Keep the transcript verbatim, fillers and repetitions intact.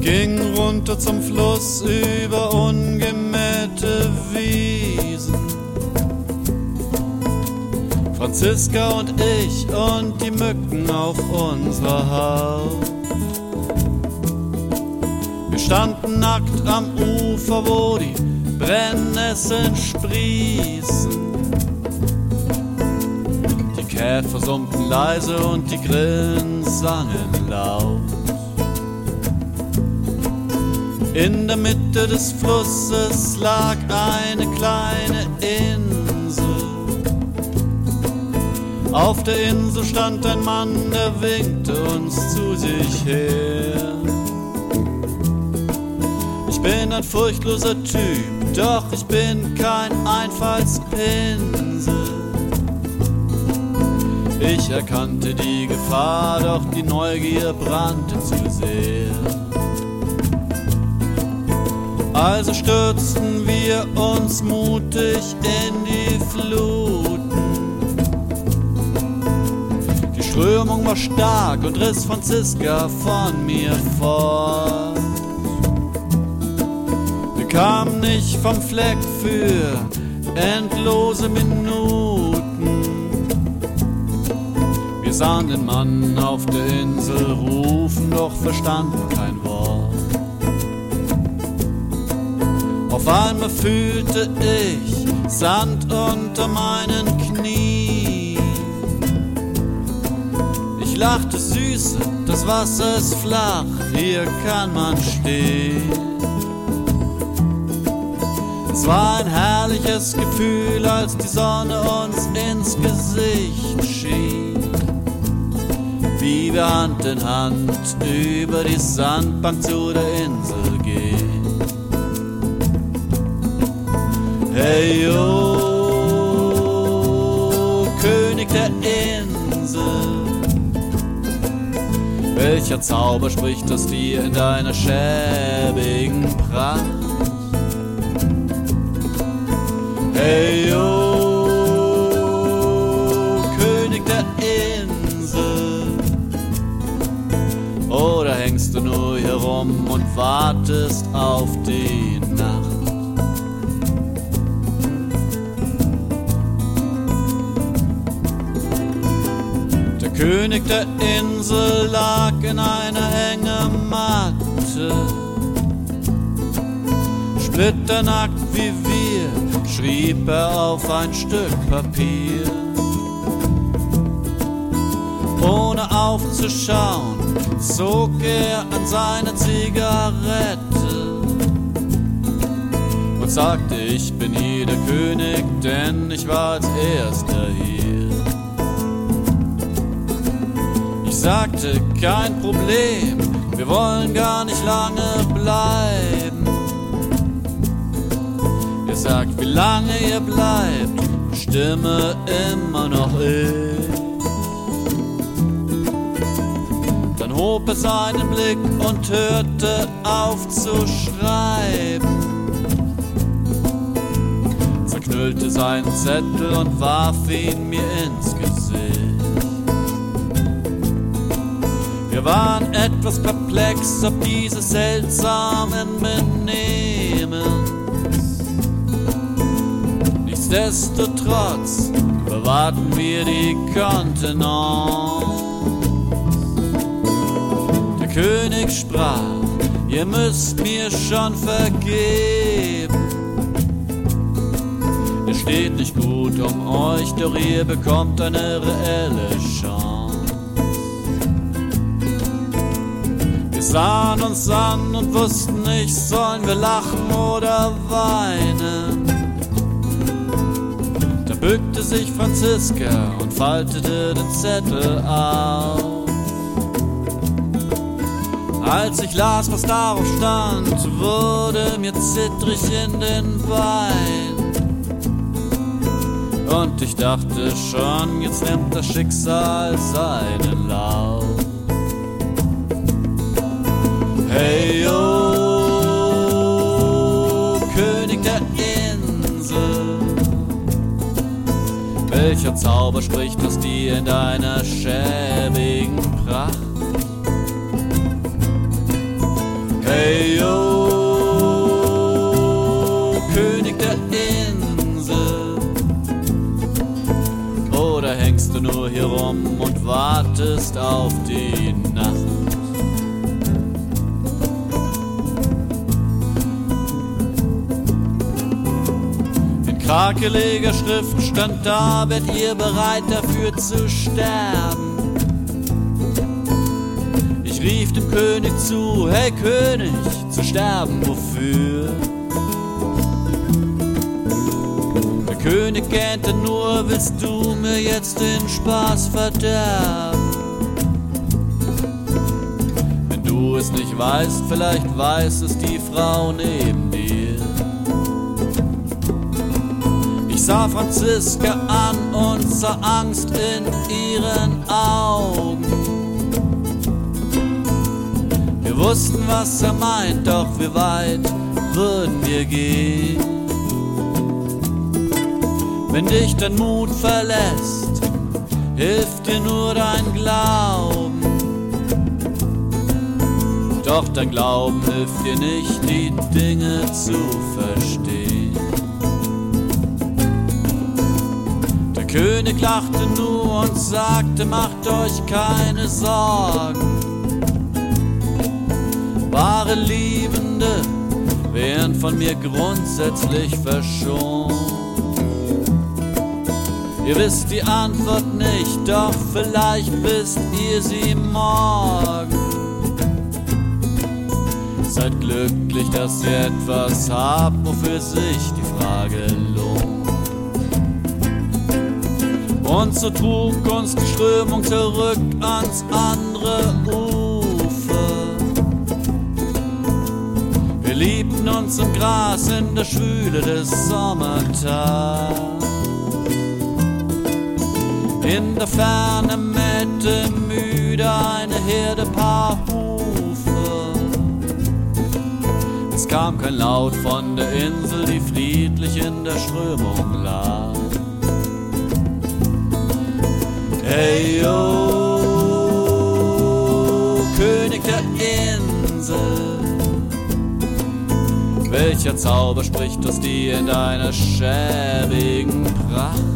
ging runter zum Fluss über ungemähte Wiesen. Franziska und ich und die Mücken auf unserer Haut. Wir standen nackt am Ufer, wo die Brennnesseln sprießen. Die Käfer summten leise und die Grillen sangen laut. In der Mitte des Flusses lag eine kleine Insel. Auf der Insel stand ein Mann, der winkte uns zu sich her. Ich bin ein furchtloser Typ, doch ich bin kein Einfallspinsel. Ich erkannte die Gefahr, doch die Neugier brannte zu sehr. Also stürzten wir uns mutig in die Fluten. Die Strömung war stark und riss Franziska von mir fort. Wir kamen nicht vom Fleck für endlose Minuten. Wir sahen den Mann auf der Insel rufen, doch verstanden kein Wort. Auf einmal fühlte ich Sand unter meinen Knien. Ich lachte süße, das Wasser ist flach, hier kann man stehen. Es war ein herrliches Gefühl, als die Sonne uns ins Gesicht schien. Wie wir Hand in Hand über die Sandbank zu der Insel gehen. Hey yo, König der Insel, welcher Zauber spricht aus dir in deiner schäbigen Pracht? Hey yo, König der Insel, oder hängst du nur herum und wartest auf die Nacht? Der König der Insel lag in einer Hängematte. Splitternackt wie wir schrieb er auf ein Stück Papier. Ohne aufzuschauen zog er an seine Zigarette und sagte, ich bin hier der König, denn ich war als erster hier. Ich sagte, kein Problem, wir wollen gar nicht lange bleiben. Er sagt, wie lange ihr bleibt, stimme immer noch ich. Dann hob er seinen Blick und hörte auf zu schreiben. Zerknüllte seinen Zettel und warf ihn mir ins Gesicht. Wir waren etwas perplex ob dieses seltsamen Benehmens. Nichtsdestotrotz bewahrten wir die Kontenance. Der König sprach, ihr müsst mir schon vergeben. Es steht nicht gut um euch, doch ihr bekommt eine reelle Chance. Wir sahen uns an und wussten nicht, sollen wir lachen oder weinen. Da bückte sich Franziska und faltete den Zettel auf. Als ich las, was darauf stand, wurde mir zittrig in den Beinen. Und ich dachte schon, jetzt nimmt das Schicksal seinen Lauf. Hey yo, König der Insel, welcher Zauber spricht aus dir in deiner schäbigen Pracht? Hey yo, König der Insel, oder hängst du nur hier rum und wartest auf die Nacht? In krakeliger Schrift stand da, werdet ihr bereit dafür zu sterben? Ich rief dem König zu, hey König, zu sterben wofür? Der König gähnte nur, willst du mir jetzt den Spaß verderben? Wenn du es nicht weißt, vielleicht weiß es die Frau neben dir. Ich sah Franziska an und sah Angst in ihren Augen. Wir wussten, was er meint, doch wie weit würden wir gehen? Wenn dich dein Mut verlässt, hilft dir nur dein Glauben. Doch dein Glauben hilft dir nicht, die Dinge zu verstehen. Der König lachte nur und sagte, macht euch keine Sorgen. Wahre Liebende wären von mir grundsätzlich verschont. Ihr wisst die Antwort nicht, doch vielleicht wisst ihr sie morgen. Seid glücklich, dass ihr etwas habt, wofür sich die Frage lohnt. Und so trug uns die Strömung zurück ans andere Ufer. Wir liebten uns im Gras in der Schwüle des Sommertags. In der Ferne mähte müde eine Herde Paar Hufe. Es kam kein Laut von der Insel, die friedlich in der Strömung lag. Hey yo, König der Insel, welcher Zauber spricht aus dir in deiner schäbigen Pracht?